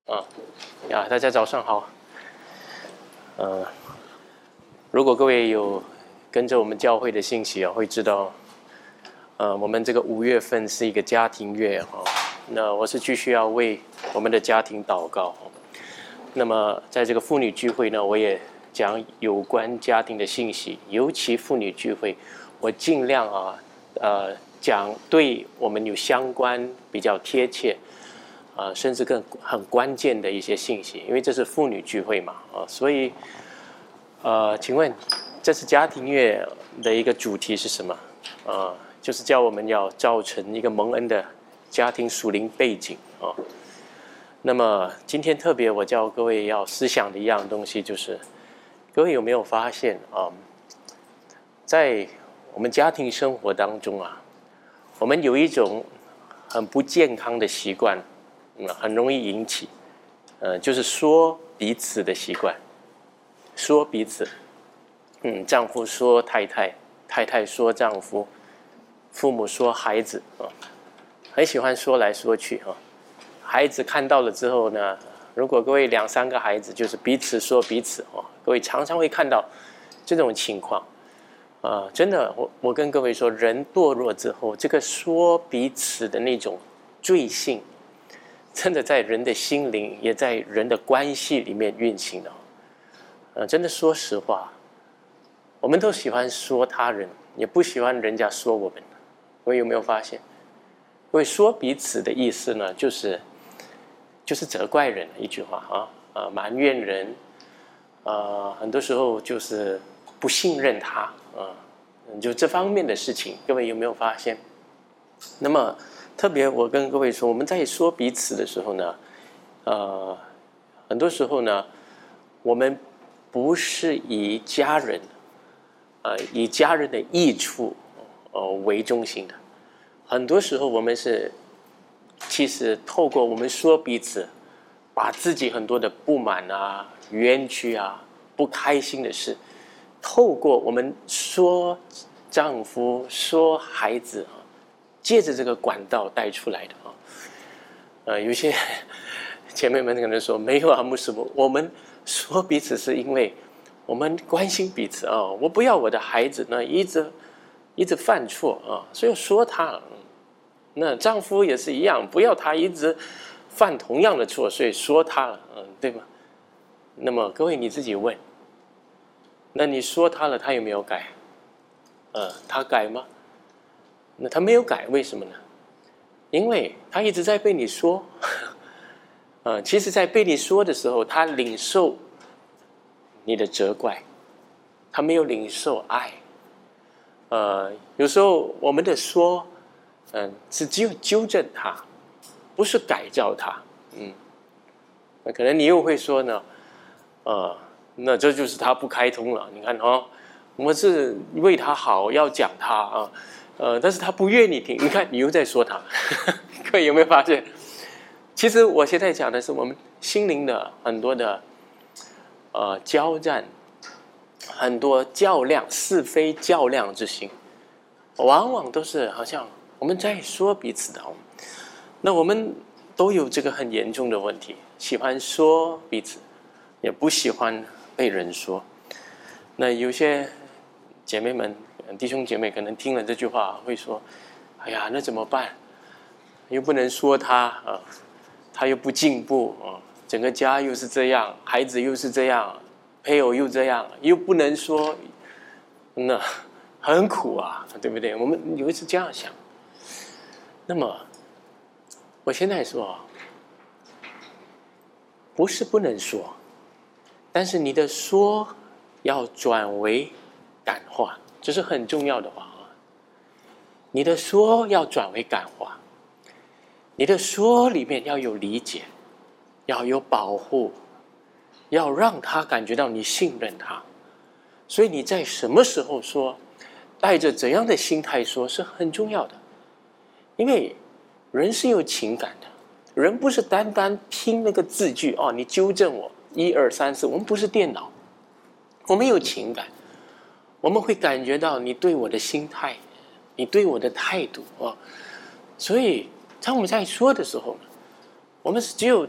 啊大家早上好。如果各位有跟着我们教会的信息会知道，我们这个5月份是一个家庭月那我是继续要为我们的家庭祷告。那么在这个妇女聚会呢，我也讲有关家庭的信息，尤其妇女聚会，我尽量讲对我们有相关、比较贴切。甚至更很关键的一些信息，因为这是妇女聚会嘛，所以请问这次家庭月的一个主题是什么？就是叫我们要造成一个蒙恩的家庭属灵背景那么今天特别我叫各位要思想的一样东西，就是各位有没有发现在我们家庭生活当中我们有一种很不健康的习惯。很容易引起，就是说彼此的习惯，说彼此，丈夫说太太，太太说丈夫，父母说孩子很喜欢说来说去孩子看到了之后呢，如果各位2、3个孩子，就是彼此说彼此各位常常会看到这种情况真的，我跟各位说，人堕落之后，这个说彼此的那种罪性。真的在人的心灵，也在人的关系里面运行的真的说实话，我们都喜欢说他人，也不喜欢人家说我们。各位有没有发现？各位说彼此的意思呢，就是责怪人一句话埋怨人很多时候就是不信任他就这方面的事情，各位有没有发现？那么特别我跟各位说，我们在说彼此的时候呢很多时候呢，我们不是以家人的益处为中心的。很多时候我们是其实透过我们说彼此，把自己很多的不满冤屈不开心的事，透过我们说丈夫说孩子借着这个管道带出来的有些姐妹们可能说没有牧师，我们说彼此是因为我们关心彼此我不要我的孩子呢一直犯错所以说他那丈夫也是一样，不要他一直犯同样的错，所以说他了对吗？那么各位你自己问，那你说他了，他有没有改？他改吗？那他没有改，为什么呢？因为他一直在被你说其实在被你说的时候，他领受你的责怪，他没有领受爱有时候我们的说是只有纠正他，不是改造他那可能你又会说呢那这就是他不开通了。你看我们是为他好，要讲他但是他不愿意听，你看你又在说他各位有没有发现？其实我现在讲的是我们心灵的很多的交战，很多较量，是非较量之心，往往都是好像我们在说彼此的那我们都有这个很严重的问题，喜欢说彼此，也不喜欢被人说。那有些姐妹们弟兄姐妹可能听了这句话会说，哎呀那怎么办？又不能说他他又不进步整个家又是这样，孩子又是这样，配偶又这样，又不能说，那很苦对不对？我们有一次这样想。那么我现在说不是不能说，但是你的说要转为感化，这是很重要的话你的说要转为感化，你的说里面要有理解，要有保护，要让他感觉到你信任他。所以你在什么时候说，带着怎样的心态说是很重要的。因为人是有情感的，人不是单单听那个字句你纠正我1、2、3、4，我们不是电脑，我们有情感，我们会感觉到你对我的心态，你对我的态度所以当我们在说的时候呢，我们是只有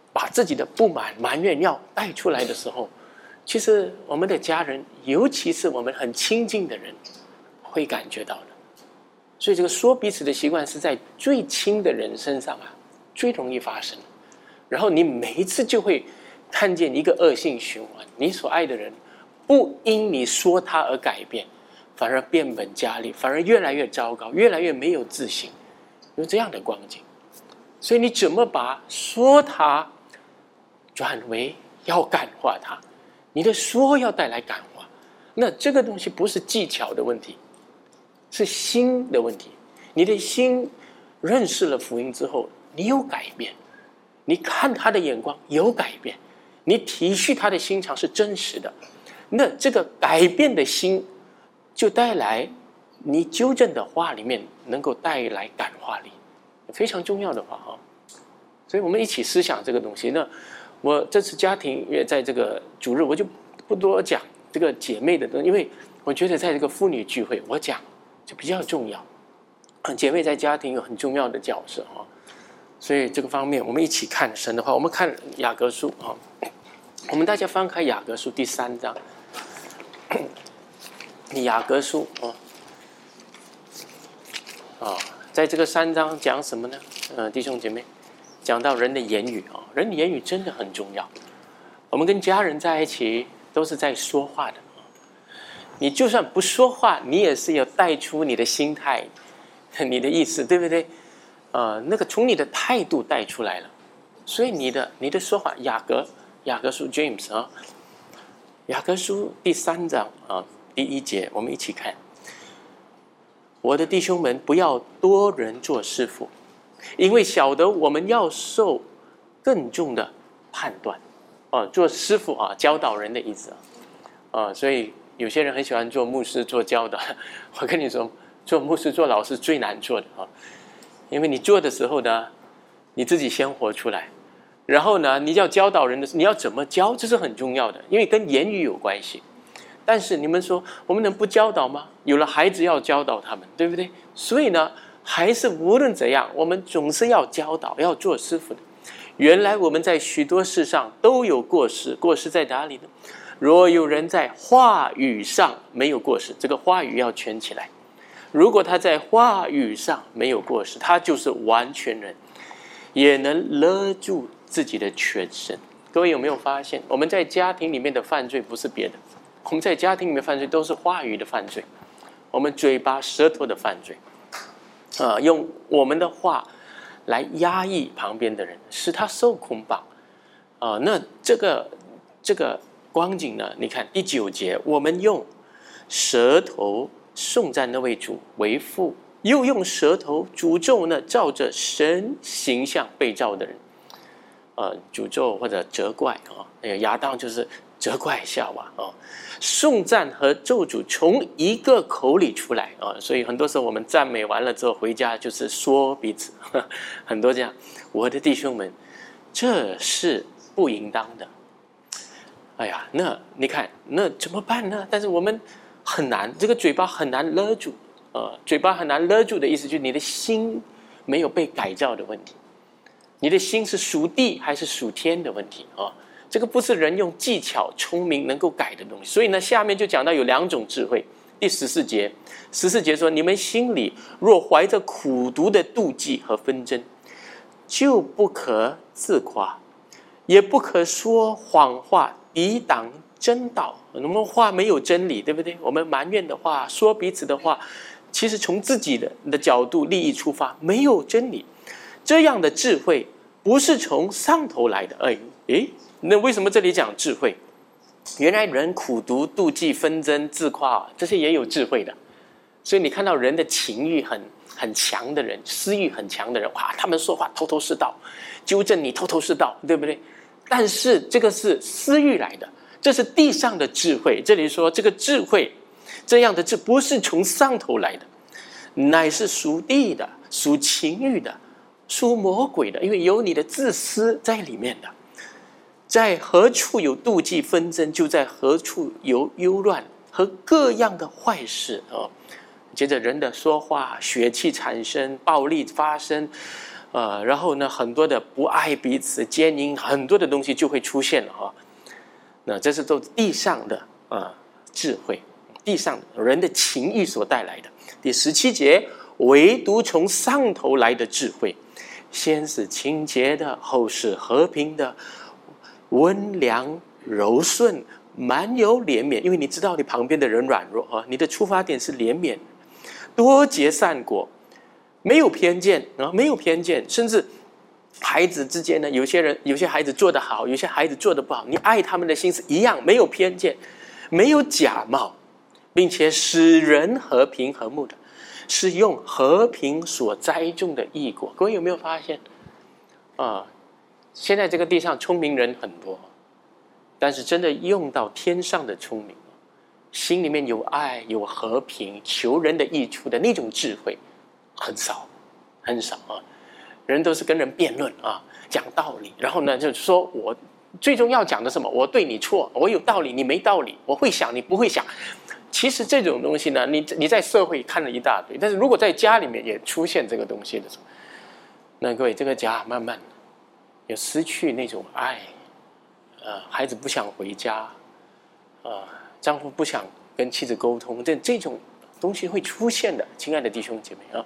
把自己的不满、埋怨要带出来的时候，其实我们的家人，尤其是我们很亲近的人，会感觉到的。所以这个说彼此的习惯是在最亲的人身上最容易发生。然后你每一次就会看见一个恶性循环，你所爱的人不因你说他而改变，反而变本加厉，反而越来越糟糕，越来越没有自信，有这样的光景。所以你怎么把说他转为要感化他？你的说要带来感化，那这个东西不是技巧的问题，是心的问题。你的心认识了福音之后，你有改变，你看他的眼光有改变，你体恤他的心肠是真实的，那这个改变的心就带来你纠正的话里面能够带来感化力，非常重要的话所以我们一起思想这个东西。那我这次家庭也在这个主日，我就不多讲这个姐妹的东西，因为我觉得在这个妇女聚会我讲就比较重要。姐妹在家庭有很重要的角色所以这个方面我们一起看神的话。我们看雅各书我们大家翻开雅各书第3章。雅各书在这个3章讲什么呢？弟兄姐妹，讲到人的言语人的言语真的很重要。我们跟家人在一起都是在说话的你就算不说话，你也是要带出你的心态，你的意思，对不对？那个从你的态度带出来了。所以你的说话，雅各书 James 雅各书第3章第1节，我们一起看。我的弟兄们，不要多人做师傅，因为晓得我们要受更重的判断。做师傅教导人的意思所以有些人很喜欢做牧师做教导。我跟你说，做牧师做老师最难做的因为你做的时候呢，你自己先活出来，然后呢，你要教导人的时候，你要怎么教，这是很重要的，因为跟言语有关系。但是你们说我们能不教导吗？有了孩子要教导他们，对不对？所以呢，还是无论怎样，我们总是要教导，要做师傅的。原来我们在许多事上都有过失，过失在哪里呢？若有人在话语上没有过失，这个话语要圈起来。如果他在话语上没有过失，他就是完全人，也能勒住自己的全身。各位有没有发现，我们在家庭里面的犯罪不是别的，我们在家庭里面犯罪都是话语的犯罪，我们嘴巴舌头的犯罪用我们的话来压抑旁边的人，使他受捆绑那这个光景呢？你看第9节，我们用舌头颂赞那位主为父，又用舌头诅咒那照着神形象被造的人诅咒或者责怪亚当就是责怪夏娃颂赞和咒诅从一个口里出来所以很多时候我们赞美完了之后回家就是说彼此很多这样。我的弟兄们，这是不应当的。哎呀，那你看那怎么办呢？但是我们很难，这个嘴巴很难勒住嘴巴很难勒住的意思就是你的心没有被改造的问题，你的心是属地还是属天的问题这个不是人用技巧聪明能够改的东西。所以呢，下面就讲到有2种智慧。第14节说，你们心里若怀着苦毒的妒忌和纷争，就不可自夸，也不可说谎话抵挡真道。我们话没有真理，对不对？我们埋怨的话，说彼此的话，其实从自己的角度利益出发，没有真理。这样的智慧不是从上头来的。那为什么这里讲智慧？原来人苦毒、妒忌、纷争、自夸这些也有智慧的。所以你看到人的情欲很强的人，私欲很强的人，他们说话头头是道，纠正你头头是道，对不对？但是这个是私欲来的，这是地上的智慧。这里说这个智慧，这样的智不是从上头来的，乃是属地的，属情欲的，属魔鬼的，因为有你的自私在里面的。在何处有妒忌纷争，就在何处有忧乱和各样的坏事接着人的说话，血气产生，暴力发生然后呢，很多的不爱彼此、奸淫，很多的东西就会出现了啊。那这是都地上的智慧，地上人的情欲所带来的。第17节，唯独从上头来的智慧，先是清洁的，后是和平的，温良柔顺，满有怜悯。因为你知道你旁边的人软弱啊，你的出发点是怜悯，多结善果，没有偏见啊，没有偏见。甚至孩子之间呢，有些孩子做得好，有些孩子做得不好，你爱他们的心是一样，没有偏见，没有假冒，并且使人和平和睦的，是用和平所栽种的义果。各位有没有发现现在这个地上聪明人很多，但是真的用到天上的聪明，心里面有爱有和平，求人的益处的那种智慧很少很少啊。人都是跟人辩论讲道理，然后呢就说我最终要讲的什么，我对你错，我有道理你没道理，我会想你不会想。其实这种东西呢，你在社会看了一大堆，但是如果在家里面也出现这个东西的时候，那各位这个家慢慢有失去那种爱，孩子不想回家，丈夫不想跟妻子沟通，这种东西会出现的，亲爱的弟兄姐妹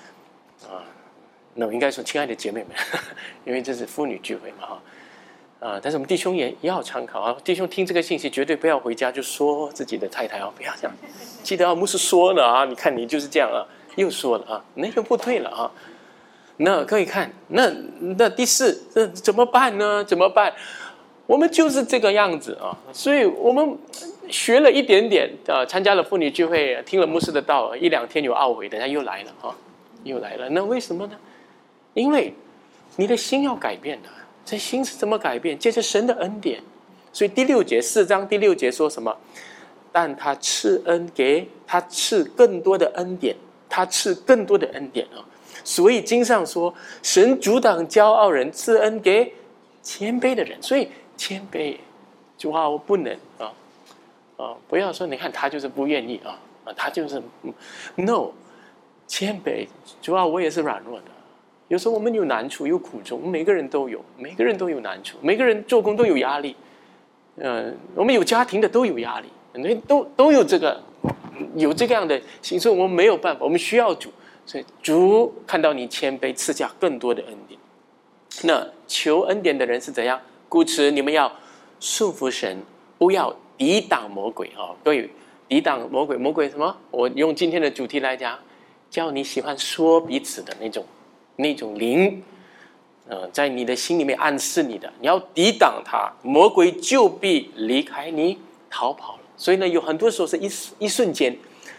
那我应该说亲爱的姐妹们，因为这是妇女聚会嘛但是我们弟兄也要参考弟兄听这个信息绝对不要回家就说自己的太太不要这样，记得牧师说了你看你就是这样又说了那就不对了那可以看那第4，这怎么办呢？怎么办？我们就是这个样子所以我们学了一点点参加了妇女聚会，听了牧师的道，1、2天有懊悔，等下又来了又来了。那为什么呢？因为你的心要改变的。这心是怎么改变？借着神的恩典。所以第6节4章第6节说什么？但他赐恩给他，赐更多的恩典，他赐更多的恩典所以经上说，神阻挡骄傲人，赐恩给谦卑的人。所以谦卑，主啊，我不能不要说你看他就是不愿意他就是 no， 谦卑，主啊，我也是软弱的。有时候我们有难处有苦衷，每个人都有难处，每个人做工都有压力我们有家庭的都有压力，都有这个样的心，所以我们没有办法，我们需要主。所以主看到你谦卑，赐下更多的恩典。那求恩典的人是怎样？故此你们要顺服神，不要抵挡魔鬼各位，抵挡魔鬼，魔鬼什么？我用今天的主题来讲，叫你喜欢说彼此的那种灵在你的心里面暗示你的，你要抵挡他，魔鬼就必离开你逃跑了。所以呢，有很多时候是一瞬间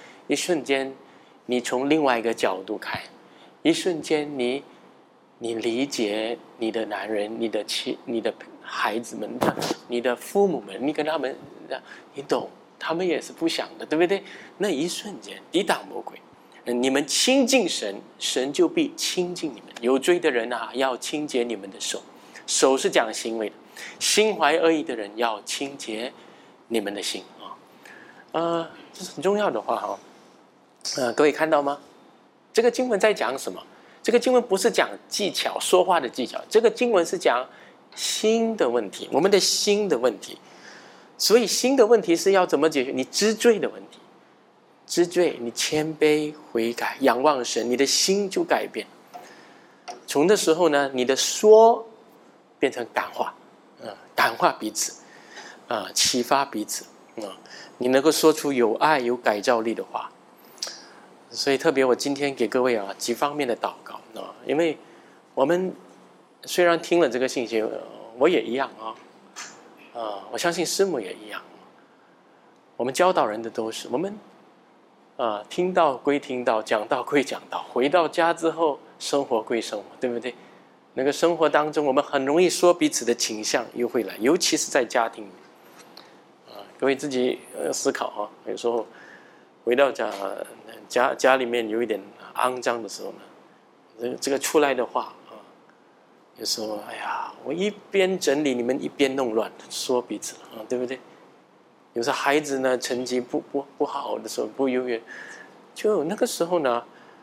你从另外一个角度看，一瞬间你理解你的男人，你的孩子们，你的父母们，你跟他们你懂，他们也是不想的，对不对？那一瞬间抵挡魔鬼，你们亲近神，神就必亲近你们。有罪的人要清洁你们的手，手是讲行为的，心怀恶意的人要清洁你们的心这是很重要的话各位看到吗？这个经文在讲什么？这个经文不是讲技巧，说话的技巧，这个经文是讲心的问题，我们的心的问题。所以心的问题是要怎么解决？你知罪的问题，知罪，你谦卑悔改，仰望神，你的心就改变。从那时候呢，你的说变成感化感化彼此启发彼此你能够说出有爱有改造力的话。所以特别我今天给各位几方面的祷告因为我们虽然听了这个信息，我也一样我相信师母也一样，我们教导人的都是我们听到归听到，讲道归讲道，回到家之后生活归生活，对不对？那个生活当中我们很容易说彼此的倾向又会来，尤其是在家庭各位自己思考有时候回到家里面有一点肮脏的时候呢，这个出来的话有时候哎呀，我一边整理你们一边弄乱，说彼此对不对？有时候孩子呢成绩不好的时候，不优越，就那个时候呢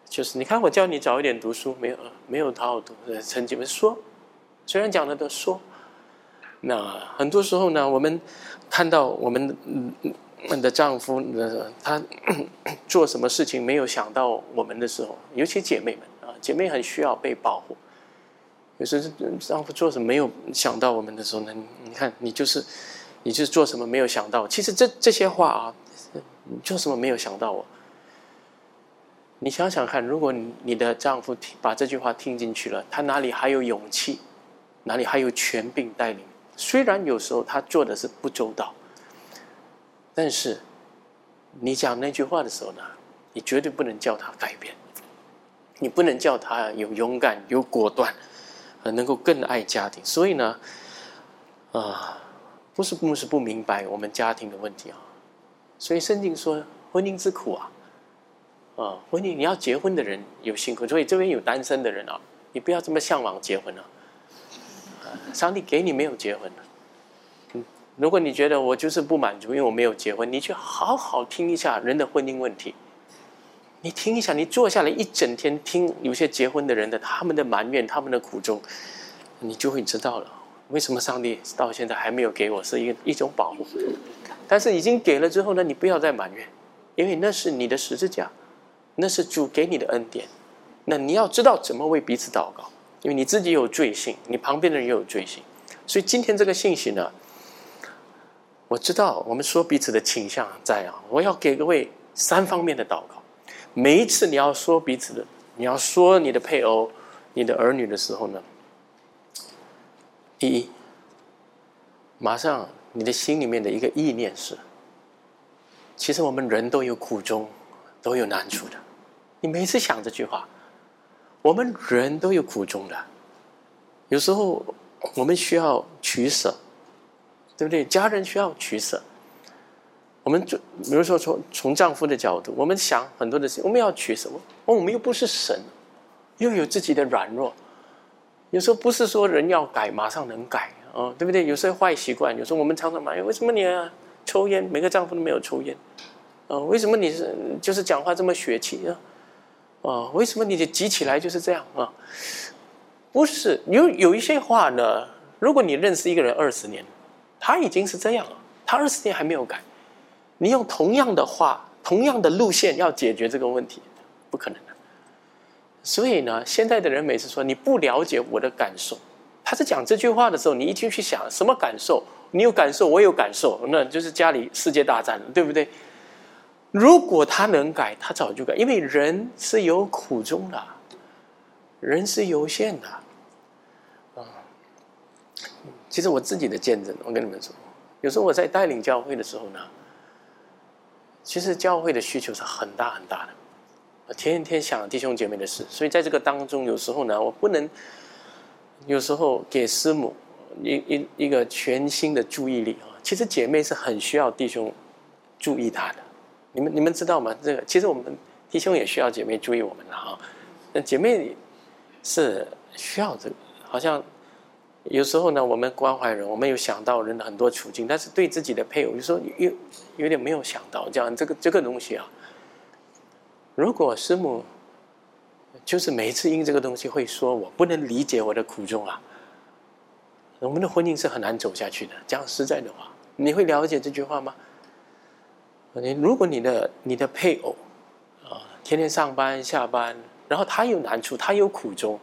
就是你看我叫你早一点读书，没有好好读，成绩们说，虽然讲的都说，那很多时候呢，我们看到我们的丈夫他做什么事情没有想到我们的时候，尤其姐妹们啊，姐妹很需要被保护。有时丈夫做什么没有想到我们的时候呢，你看你就是做什么没有想到。其实这些话啊，你做什么没有想到我？你想想看，如果你的丈夫把这句话听进去了，他哪里还有勇气，哪里还有权柄带领？虽然有时候他做的是不周到，但是你讲那句话的时候呢，你绝对不能叫他改变，你不能叫他有勇敢、有果断，能够更爱家庭。所以呢，不是牧师不明白我们家庭的问题啊。所以圣经说婚姻之苦啊。婚姻你要结婚的人有辛苦，所以这边有单身的人啊，你不要这么向往结婚啊。上帝给你没有结婚如果你觉得我就是不满足，因为我没有结婚，你去好好听一下人的婚姻问题。你听一下，你坐下来一整天听有些结婚的人的他们的埋怨，他们的苦衷，你就会知道了为什么上帝到现在还没有给我是一种保护。但是已经给了之后呢，你不要再埋怨，因为那是你的十字架。那是主给你的恩典，那你要知道怎么为彼此祷告，因为你自己有罪性，你旁边的人也有罪性。所以今天这个信息呢，我知道我们说彼此的倾向在我要给各位3方面的祷告。每一次你要说彼此的，你要说你的配偶、你的儿女的时候呢，第一，马上你的心里面的一个意念是，其实我们人都有苦衷，都有难处的。你每次想这句话，我们人都有苦衷的，有时候我们需要取舍，对不对？家人需要取舍。我们比如说从丈夫的角度，我们想很多的事情，我们要取舍。我们又不是神，又有自己的软弱。有时候不是说人要改马上能改对不对？有时候坏习惯，有时候我们常常埋怨，为什么你抽烟？每个丈夫都没有抽烟。为什么你就是讲话这么血气呢？为什么你急起来就是这样啊？不是有一些话呢，如果你认识一个人20年，他已经是这样了，他20年还没有改，你用同样的话、同样的路线要解决这个问题，不可能的。所以呢，现在的人每次说你不了解我的感受，他是讲这句话的时候，你一定去想什么感受？你有感受，我有感受，那就是家里世界大战了，对不对？如果他能改，他早就改，因为人是有苦衷的，人是有限的。其实我自己的见证，我跟你们说，有时候我在带领教会的时候呢，其实教会的需求是很大很大的，我天天想弟兄姐妹的事，所以在这个当中，有时候呢，我不能，有时候给师母一个全新的注意力其实姐妹是很需要弟兄注意她的。你们知道吗？这个其实我们弟兄也需要姐妹注意我们了那姐妹是需要这个，好像有时候呢，我们关怀人，我们有想到人的很多处境，但是对自己的配偶，有时候有点没有想到这样这个东西如果师母就是每一次因这个东西会说我不能理解我的苦衷我们的婚姻是很难走下去的。讲实在的话，你会了解这句话吗？如果你的配偶天天上班下班，然后他有难处，他有苦衷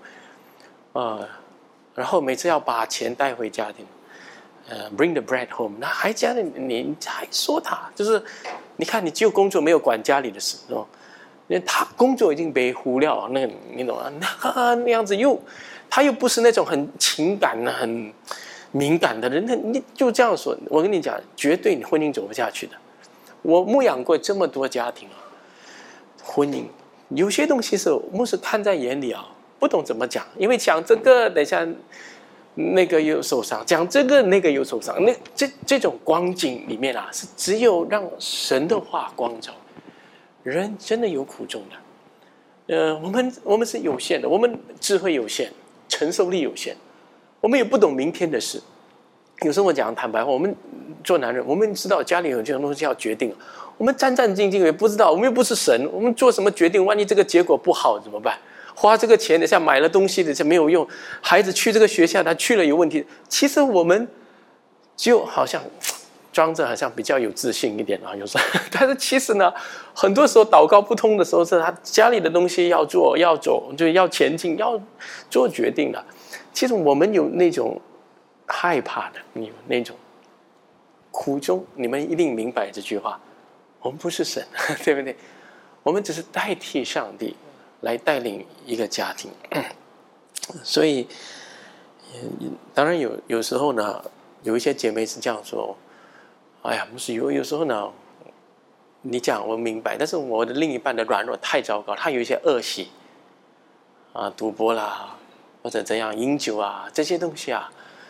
然后每次要把钱带回家庭bring the bread home， 那还家里你还说他就是你看你只有工作没有管家里的事因为他工作已经被忽略那个你懂那样子他又不是那种很情感很敏感的人，你就这样说，我跟你讲，绝对你婚姻走不下去的。我牧养过这么多家庭婚姻有些东西是牧师看在眼里不懂怎么讲，因为讲这个等一下那个又受伤，讲这个那个又受伤，这种光景里面是只有让神的话光照。人真的有苦衷的，我们是有限的，我们智慧有限，承受力有限，我们也不懂明天的事。有时候我讲坦白话，我们做男人，我们知道家里有这种东西要决定， 我们战战兢兢也不知道，我们又不是神，我们做什么决定，万一这个结果不好怎么办？花这个钱，等下买了东西，等下没有用，孩子去这个学校他去了有问题。其实我们就好像装着好像比较有自信一点啊，有时候，但是其实呢，很多时候祷告不通的时候，是他家里的东西要做要走，就要前进，要做决定的。其实我们有那种害怕的，有那种苦衷，你们一定明白这句话。我们不是神，对不对？我们只是代替上帝来带领一个家庭。所以当然有时候呢，有一些姐妹是这样说，哎呀，不是有时候呢，你讲我明白，但是我的另一半的软弱太糟糕，他有一些恶习啊，赌博啦，或者怎样饮酒啊，这些东西啊，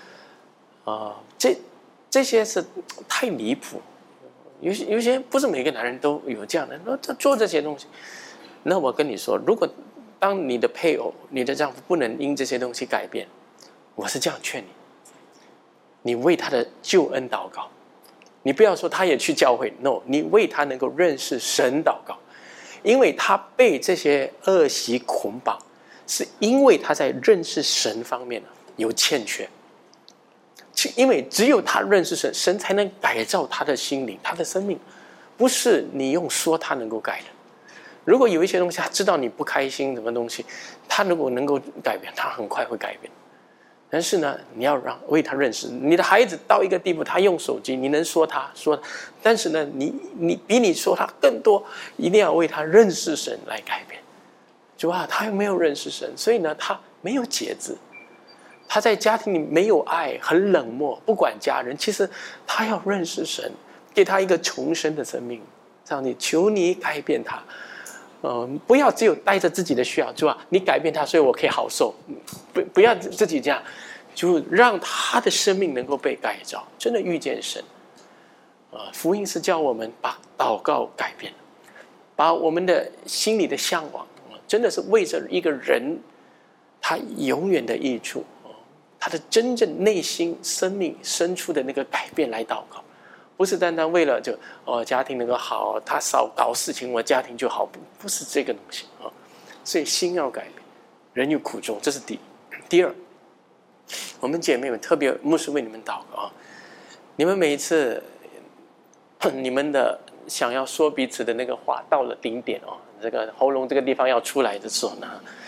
这些是太离谱。有些不是每个男人都有这样的，那做这些东西。那我跟你说，如果当你的配偶、你的丈夫不能因这些东西改变，我是这样劝你：你为他的救恩祷告。你不要说他也去教会 ，no， 你为他能够认识神祷告，因为他被这些恶习捆绑，是因为他在认识神方面有欠缺。因为只有他认识神，神才能改造他的心灵，他的生命，不是你用说他能够改的。如果有一些东西他知道你不开心，什么东西，他如果能够改变，他很快会改变。但是呢，你要为他认识。你的孩子到一个地步，他用手机，你能说他，但是呢，你比你说他更多，一定要为他认识神来改变。主啊，他又没有认识神，所以呢，他没有节制。他在家庭里没有爱，很冷漠，不管家人。其实他要认识神，给他一个重生的生命。上帝，求你改变他，不要只有带着自己的需要，是吧？你改变他，所以我可以好受。不要自己这样，就让他的生命能够被改造，真的遇见神。福音是教我们把祷告改变，把我们的心里的向往，真的是为着一个人他永远的益处。他的真正内心生命深处的那个改变来祷告，不是单单为了家庭能够好，他少搞事情，我家庭就好，不是这个东西啊。所以心要改变，人有苦衷，这是第二。我们姐妹们，特别牧师为你们祷告啊，你们每一次你们的想要说彼此的那个话到了顶点哦，这个喉咙这个地方要出来的时候呢，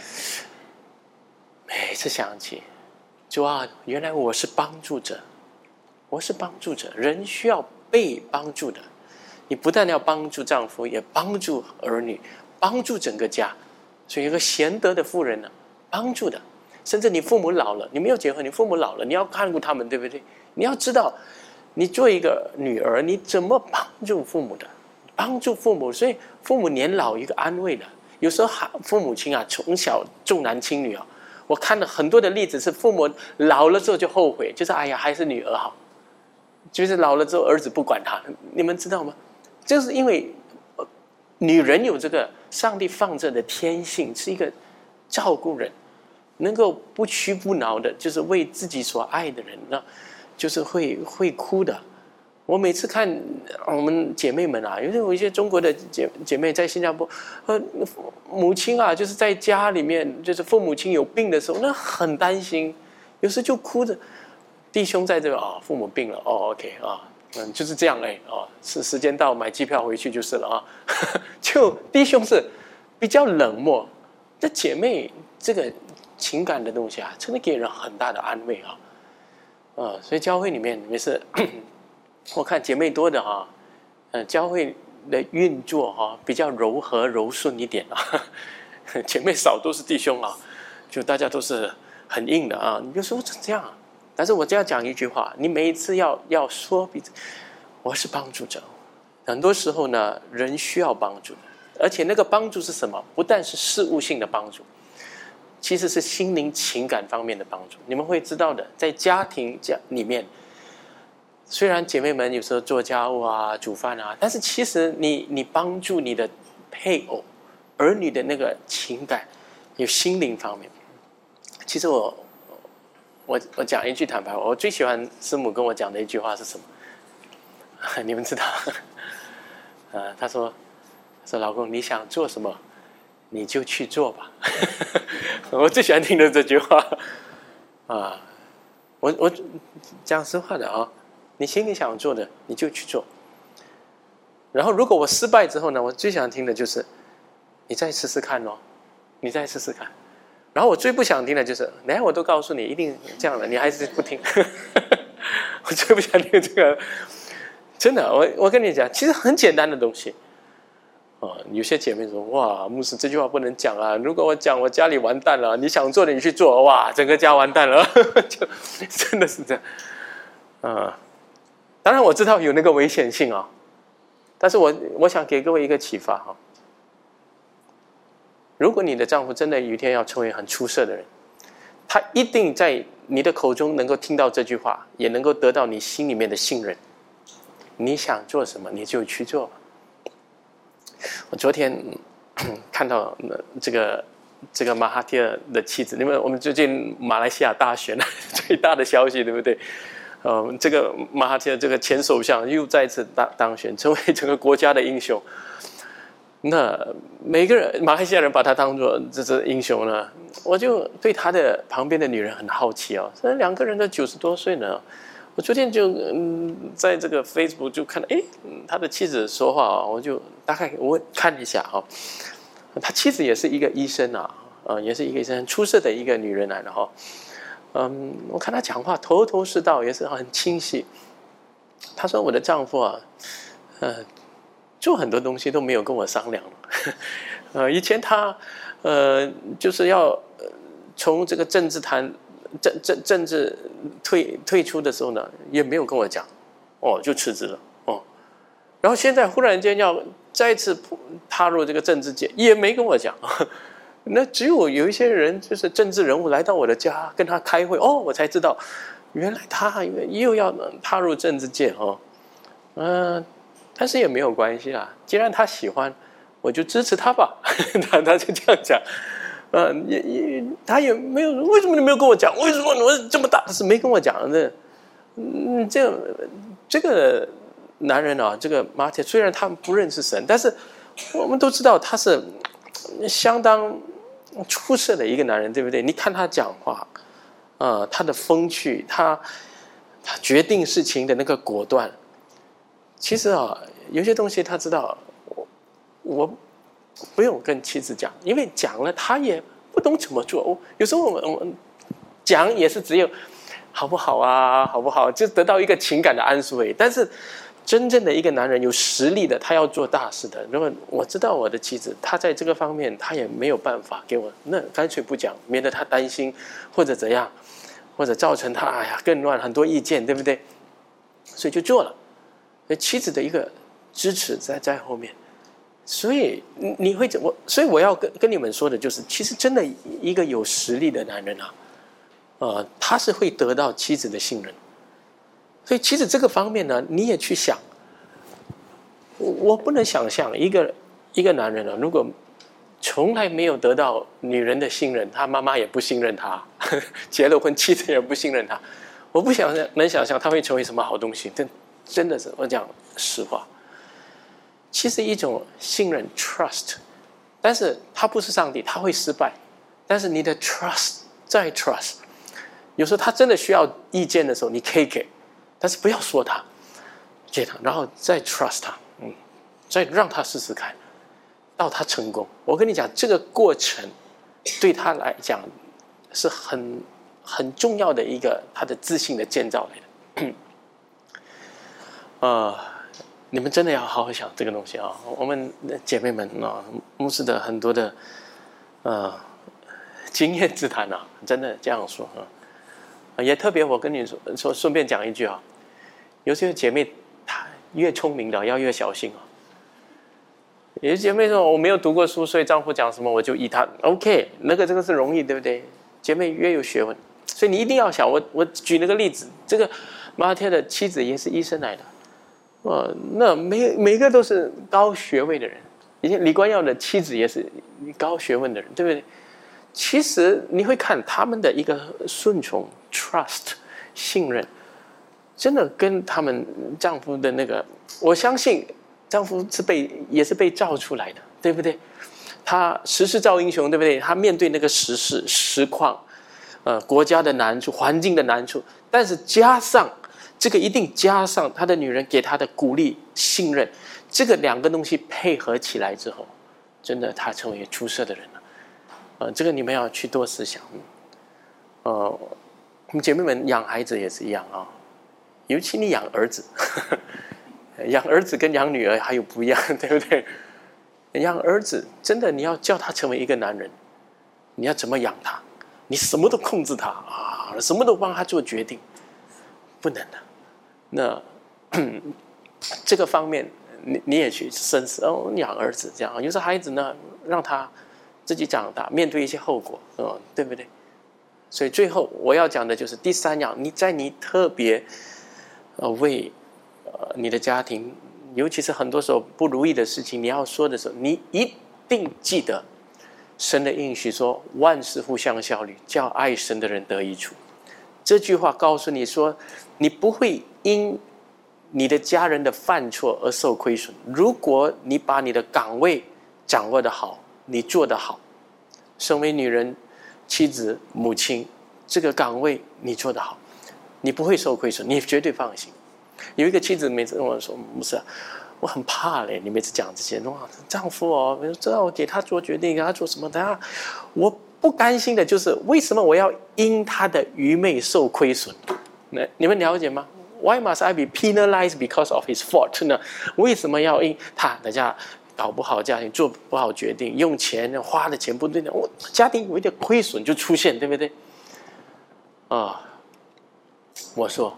每次想起。主啊，原来我是帮助者，我是帮助者。人需要被帮助的，你不但要帮助丈夫，也帮助儿女，帮助整个家。所以，一个贤德的妇人呢，帮助的。甚至你父母老了，你没有结婚，你父母老了，你要看顾他们，对不对？你要知道，你做一个女儿，你怎么帮助父母的？帮助父母，所以父母年老一个安慰的。有时候父母亲啊，从小重男轻女啊。我看了很多的例子，是父母老了之后就后悔，就是哎呀，还是女儿好，就是老了之后儿子不管他，你们知道吗？就是因为女人有这个上帝放着的天性，是一个照顾人，能够不屈不挠的，就是为自己所爱的人呢，就是会哭的。我每次看我们姐妹们啊，有一些中国的姐妹在新加坡，母亲啊，就是在家里面，就是父母亲有病的时候，那很担心，有时就哭着。弟兄在这边啊，父母病了，OK 啊，就是这样是时间到买机票回去就是了啊。就弟兄是比较冷漠，这姐妹这个情感的东西啊，真的给人很大的安慰啊。所以教会里面也是。我看姐妹多的教会的运作比较柔和柔顺一点姐妹少都是弟兄就大家都是很硬的你就说这样但是我这样讲一句话，你每一次要说我是帮助者，很多时候呢，人需要帮助的，而且那个帮助是什么？不但是事务性的帮助，其实是心灵情感方面的帮助。你们会知道的，在家庭里面。虽然姐妹们有时候做家务煮饭但是其实你帮助你的配偶、儿女的那个情感，有心灵方面。其实我讲一句坦白，我最喜欢师母跟我讲的一句话是什么？你们知道？ 他说老公，你想做什么你就去做吧。我最喜欢听的这句话啊，我讲实话的啊，你心里想做的你就去做。然后如果我失败之后呢，我最想听的就是你再试试看哦，你再试试看。然后我最不想听的就是我都告诉你一定这样的，你还是不听。我最不想听这个，真的，我跟你讲，其实很简单的东西。有些姐妹说，哇，牧师这句话不能讲啊，如果我讲我家里完蛋了，你想做的你去做，哇，整个家完蛋了。就真的是这样。当然我知道有那个危险性啊，但是我想给各位一个启发哈。如果你的丈夫真的有一天要成为很出色的人，他一定在你的口中能够听到这句话，也能够得到你心里面的信任。你想做什么你就去做吧。我昨天看到这个马哈蒂尔的妻子，因为我们最近马来西亚大选最大的消息，对不对？这个马哈蒂尔这个前首相又再次当选，成为整个国家的英雄。那每个人马来西亚人把他当作这是英雄呢，我就对他的旁边的女人很好奇哦。这两个人都90多岁呢。我昨天就在这个 Facebook 就看到，他的妻子说话我就大概我看一下他妻子也是一个医生也是一个医生，很出色的一个女人来的我看他讲话头头是道，也是很清晰。他说我的丈夫做很多东西都没有跟我商量以前他就是要从这个政治坛政治退出的时候呢，也没有跟我讲就辞职了然后现在忽然间要再次踏入这个政治界，也没跟我讲那只有一些人就是政治人物来到我的家跟他开会我才知道原来他又要踏入政治界但是也没有关系啦，既然他喜欢我就支持他吧。他就这样讲他也没有，为什么你没有跟我讲？为什么我这么大的事没跟我讲呢？这个男人这个马铁虽然他们不认识神，但是我们都知道他是相当出色的一个男人，对不对？你看他讲话他的风趣，他决定事情的那个果断。其实有些东西他知道，我不用跟妻子讲，因为讲了他也不懂怎么做。有时候我们讲也是只有好不好啊，好不好，就得到一个情感的安慰。但是真正的一个男人有实力的，他要做大事的。如果我知道我的妻子，她在这个方面她也没有办法给我，那干脆不讲，免得她担心或者怎样，或者造成她更乱，很多意见，对不对？所以就做了。妻子的一个支持在后面。所以你会所以我要跟你们说的就是，其实真的一个有实力的男人他是会得到妻子的信任。所以其实这个方面呢，你也去想，我不能想象一个男人如果从来没有得到女人的信任，他妈妈也不信任他，结了婚妻子也不信任他，我不能想象他会成为什么好东西。真的是我讲实话。其实一种信任 trust， 但是他不是上帝，他会失败。但是你的 trust 再 trust， 有时候他真的需要意见的时候，你可以给，但是不要说他，给他，然后再 trust 他，再让他试试看，到他成功。我跟你讲，这个过程对他来讲是很重要的一个他的自信的建造来的。你们真的要好好想这个东西我们的姐妹们牧师的很多的经验之谈真的这样说也特别我跟你说顺便讲一句有些姐妹她越聪明的要越小心有些姐妹说我没有读过书，所以丈夫讲什么我就依他。OK， 这个是容易，对不对？姐妹越有学问，所以你一定要想。我举那个例子，这个马哈蒂的妻子也是医生来的。那每个都是高学位的人，以前李光耀的妻子也是高学问的人，对不对？其实你会看他们的一个顺从 trust 信任，真的跟他们丈夫的那个，我相信丈夫也是被造出来的，对不对？他时势造英雄，对不对？他面对那个时势实况，国家的难处、环境的难处，但是加上这个，一定加上他的女人给他的鼓励、信任，这个两个东西配合起来之后，真的他成为一个出色的人了。这个你们要去多思想。我们姐妹们养孩子也是一样啊，尤其你养儿子，养儿子跟养女儿还有不一样，对不对？养儿子真的，你要叫他成为一个男人，你要怎么养他？你什么都控制他啊，什么都帮他做决定，不能的。那这个方面，你也去深思哦。养儿子这样，有时候孩子呢，让他自己长大，面对一些后果，对不对？所以最后我要讲的就是第三样，你特别为你的家庭，尤其是很多时候不如意的事情，你要说的时候，你一定记得神的应许说万事互相效力，叫爱神的人得益处。这句话告诉你说，你不会因你的家人的犯错而受亏损。如果你把你的岗位掌握得好，你做得好，身为女人、妻子、母亲，这个岗位你做得好，你不会受亏损，你绝对放心。有一个妻子每次跟我说：“牧师，我很怕嘞，你每次讲这些，丈夫知道我给他做决定，给他做什么的，我不甘心的就是为什么我要因他的愚昧受亏损？你们了解吗？ Why must I be penalized because of his fault 呢？为什么要因他大家搞不好家庭，做不好决定，用钱花的钱不对的，我家庭有一点亏损就出现，对不对？我说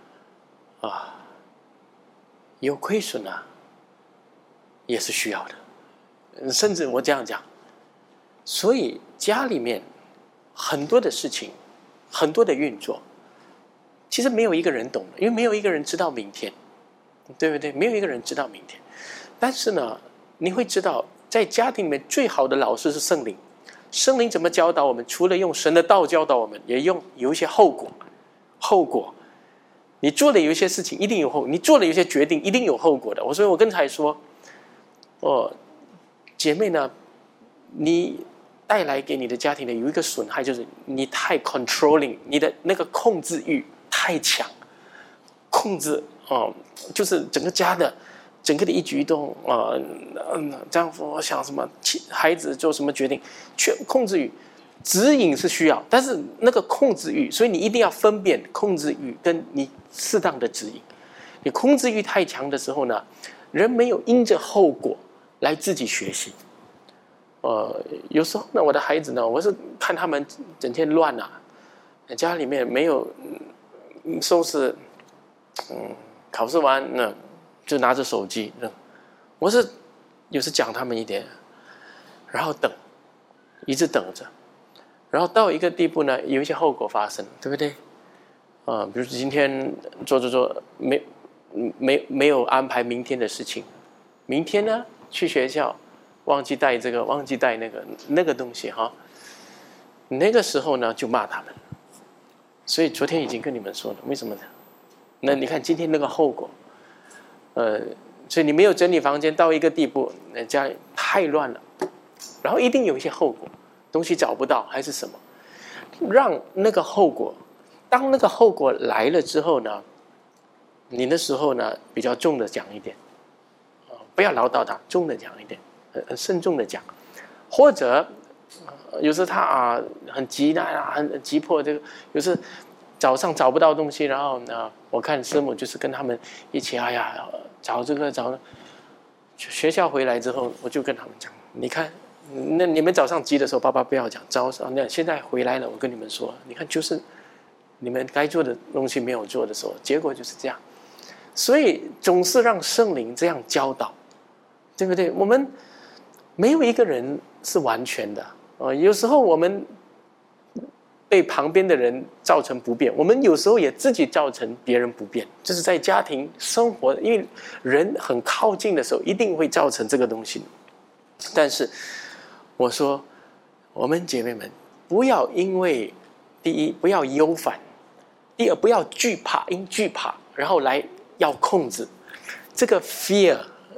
有亏损啊，也是需要的，甚至我这样讲，所以家里面很多的事情，很多的运作，其实没有一个人懂的，因为没有一个人知道明天，对不对？没有一个人知道明天，但是呢，你会知道，在家庭里面最好的老师是圣灵。圣灵怎么教导我们？除了用神的道教导我们，也有一些后果。你做的有一些事情一定有后果，你做的有些决定一定有后果的。所以我刚才说，姐妹呢，你带来给你的家庭的有一个损害，就是你太 controlling， 你的那个控制欲太强，控制就是整个家的。整个的一举一动丈夫想什么，孩子做什么决定，全控制欲。指引是需要，但是那个控制欲，所以你一定要分辨控制欲跟你适当的指引。你控制欲太强的时候呢，人没有因着后果来自己学习。有时候呢，我的孩子呢，我是看他们整天乱家里面没有收拾，考试完就拿着手机，我是有时讲他们一点，然后等，一直等着，然后到一个地步呢，有一些后果发生，对不对？比如今天做没有安排明天的事情，明天呢去学校忘记带这个，忘记带那个东西那个时候呢就骂他们。所以昨天已经跟你们说了，为什么呢？那你看今天那个后果。所以你没有整理房间到一个地步，家里太乱了，然后一定有一些后果，东西找不到还是什么，让那个后果，当那个后果来了之后呢，你那时候呢比较重的讲一点，不要唠叨他，重的讲一点，很慎重的讲，或者有时他很急很急迫，这个有时早上找不到东西，然后我看师母就是跟他们一起找这个找，学校回来之后我就跟他们讲，你看那你们早上急的时候爸爸不要讲，早上现在回来了我跟你们说，你看就是你们该做的东西没有做的时候，结果就是这样。所以总是让圣灵这样教导，对不对？我们没有一个人是完全的有时候我们被旁边的人造成不便，我们有时候也自己造成别人不便，就是在家庭生活，因为人很靠近的时候一定会造成这个东西。但是我说我们姐妹们不要因为第一不要忧烦，第二不要惧怕，因惧怕然后来要控制，这个 fear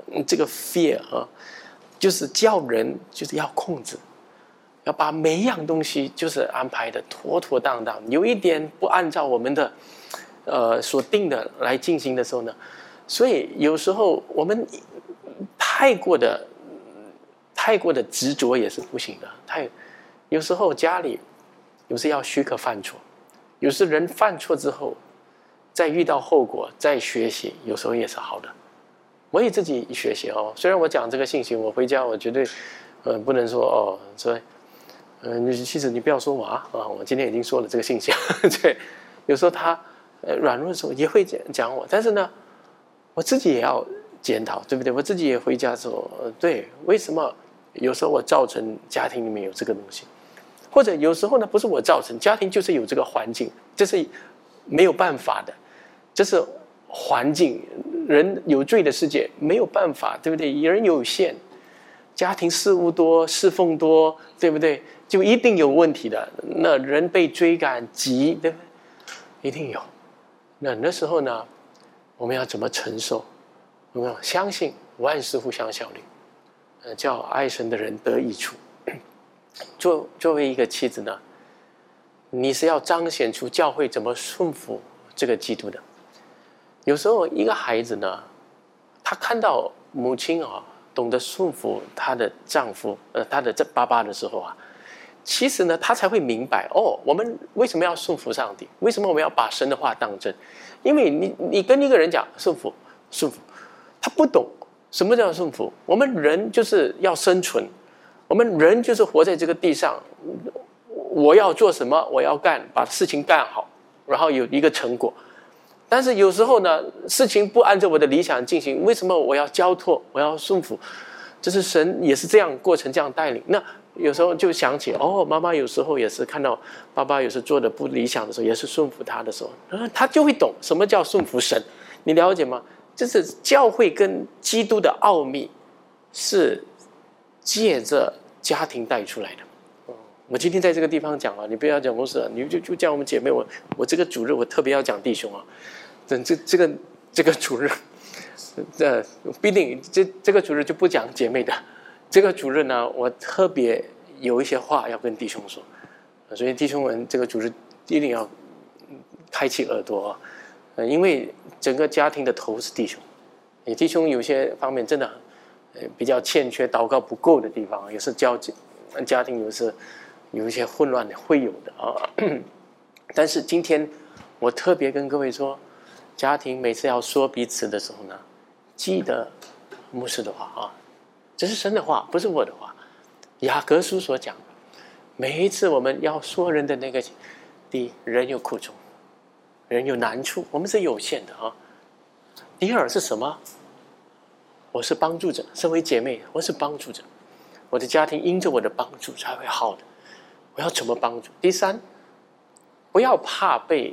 这个 fear 啊，就是叫人就是要控制，要把每一样东西就是安排的妥妥当当，有一点不按照我们的所定的来进行的时候呢，所以有时候我们太过的执着也是不行的。有时候家里有时要许可犯错，有时人犯错之后再遇到后果再学习，有时候也是好的。我也自己学习哦，虽然我讲这个信息，我回家我绝对不能说哦，所以其实你不要说我我今天已经说了这个信息对，有时候他软弱的时候也会讲我，但是呢我自己也要检讨，对不对？我自己也回家说对，为什么有时候我造成家庭里面有这个东西，或者有时候呢不是我造成，家庭就是有这个环境，这是没有办法的，这是环境，人有罪的世界没有办法，对不对？人有限，家庭事务多，侍奉多，对不对？就一定有问题的。那人被追赶急，对不对？一定有。那时候呢，我们要怎么承受？我们要相信万事互相效力，叫爱神的人得益处。作为一个妻子呢，你是要彰显出教会怎么顺服这个基督的。有时候一个孩子呢，他看到母亲懂得顺服她的丈夫她的爸爸的时候其实呢他才会明白我们为什么要顺服上帝，为什么我们要把神的话当真。因为你跟一个人讲顺服，他不懂什么叫顺服。我们人就是要生存，我们人就是活在这个地上，我要做什么，我要把事情干好，然后有一个成果。但是有时候呢，事情不按照我的理想进行，为什么我要交托，我要顺服？这是神也是这样过程这样带领。那有时候就想起妈妈有时候也是看到爸爸有时做的不理想的时候，也是顺服他的时候，他就会懂什么叫顺服神。你了解吗？就是教会跟基督的奥秘是借着家庭带出来的。我今天在这个地方讲你不要讲公司你就讲我们姐妹。我这个主日我特别要讲弟兄这个主日必定这个主日就不讲姐妹的。这个主日呢，我特别有一些话要跟弟兄说，所以弟兄们这个主日一定要开启耳朵因为整个家庭的头是弟兄，弟兄有些方面真的比较欠缺祷告不够的地方，也是家庭有一些混乱的会有的但是今天我特别跟各位说，家庭每次要说彼此的时候呢，记得牧师的话这是神的话，不是我的话。雅各书所讲的，每一次我们要说人的那个，第一，人有苦衷，人有难处，我们是有限的第二是什么？我是帮助者，身为姐妹，我是帮助者，我的家庭因着我的帮助才会好的。我要怎么帮助？第三，不要怕被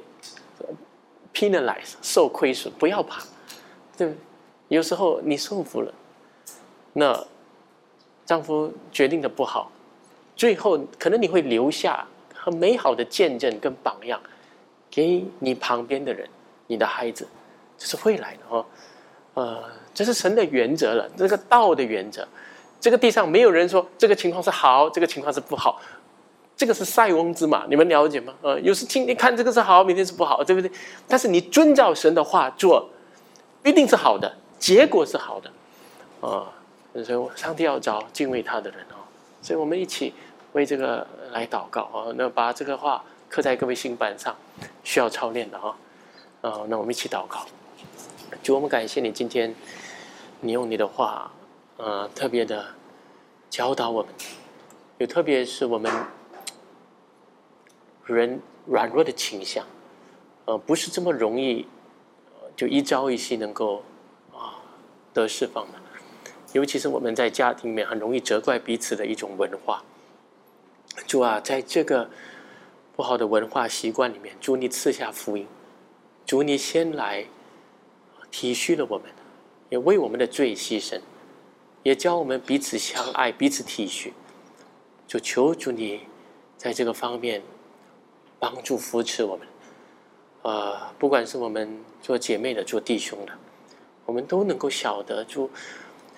penalize 受亏损，不要怕，对不对？有时候你顺服了，那丈夫决定的不好，最后可能你会留下很美好的见证跟榜样给你旁边的人，你的孩子，这是会来的这是神的原则了，这个道的原则。这个地上没有人说这个情况是好，这个情况是不好，这个是塞翁之马，你们了解吗？有时听你看这个是好，明天是不好，对不对？但是你遵照神的话做，一定是好的，结果是好的所以上帝要找敬畏他的人所以我们一起为这个来祷告那把这个话刻在各位心板上，需要操练的那我们一起祷告。主，我们感谢你，今天你用你的话特别的教导我们，有特别是我们人软弱的倾向不是这么容易就一朝一夕能够得释放的。尤其是我们在家庭里面很容易责怪彼此的一种文化。主在这个不好的文化习惯里面，主你赐下福音，主你先来体恤了我们，也为我们的罪牺牲，也教我们彼此相爱，彼此体恤。就求主你在这个方面帮助扶持我们不管是我们做姐妹的做弟兄的，我们都能够晓得主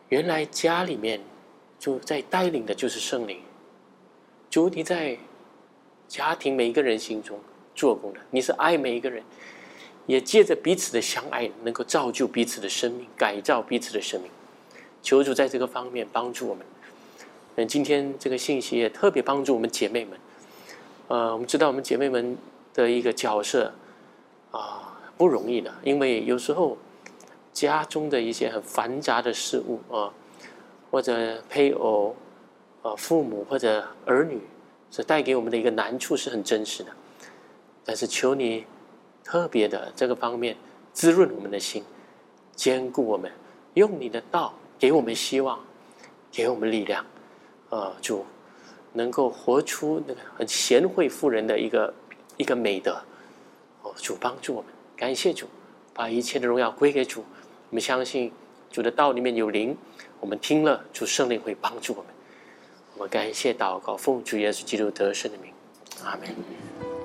原来家里面就在带领的就是圣灵。主，你在家庭每一个人心中做工的，你是爱每一个人，也借着彼此的相爱，能够造就彼此的生命，改造彼此的生命。求主在这个方面帮助我们。今天这个信息也特别帮助我们姐妹们。我们知道我们姐妹们的一个角色不容易的，因为有时候家中的一些很繁杂的事物或者配偶父母或者儿女所带给我们的一个难处是很真实的。但是求你特别的这个方面滋润我们的心，坚固我们，用你的道给我们希望，给我们力量。主能够活出那个很贤惠妇人的一个美德。主帮助我们，感谢主，把一切的荣耀归给主。我们相信主的道里面有灵，我们听了主圣灵会帮助我们。我们感谢祷告，奉主耶稣基督得胜的名，阿们。